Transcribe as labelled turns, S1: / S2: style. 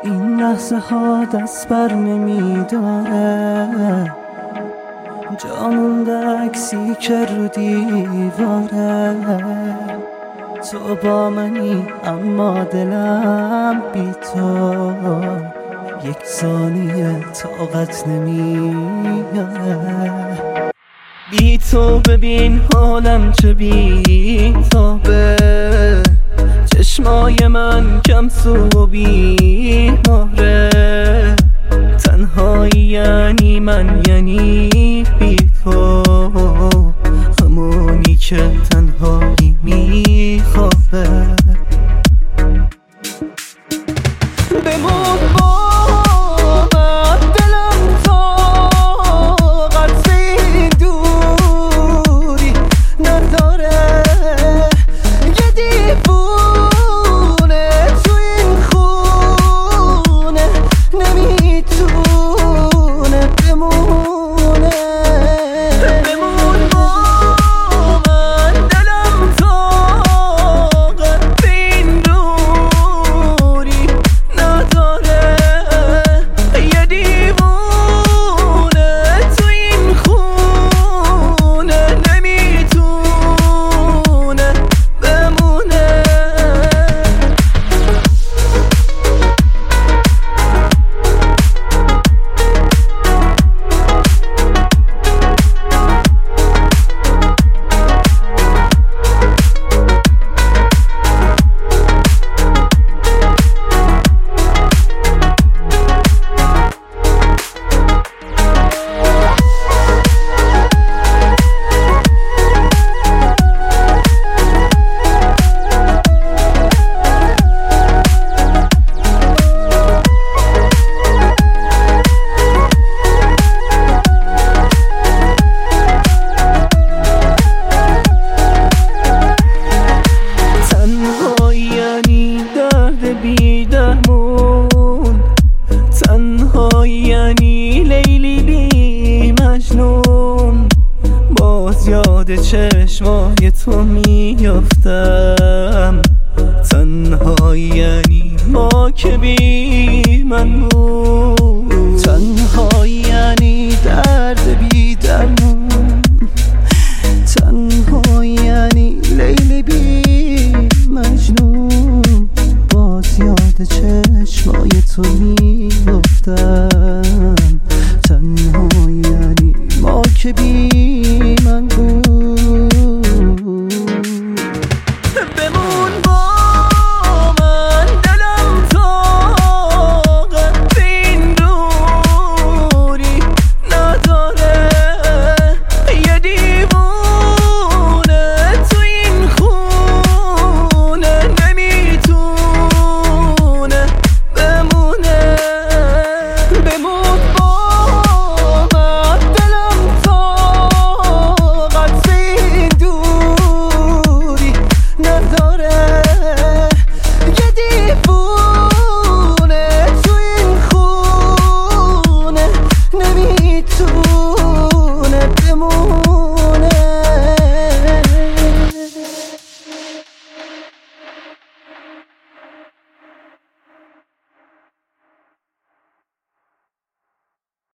S1: این لحظه ها دست بر نمیداره، جا مونده عکسی که رو دیواره. تو با منی اما دلم بی تو یک ثانیه طاقت نمیاره. بی تو ببین حالم چه بی تابه، چشمای من کم سو و بیماره. تنهایی یعنی من، یعنی بی تو، همونی که تنهایی میخوابه. بمون با من، دلم طاقت این دوری نداره. یه دیوونه تو این خونه نمیتونه بمونه. بمون با من، دلم طاقت این دوری نداره. یه دیوونه تو این خونه نمیتونه بمونه. تنهایی یعنی لیلی بی مجنون، باز یاد چشمای تو میافتم. تنهایی یعنی ما که بی ممنون.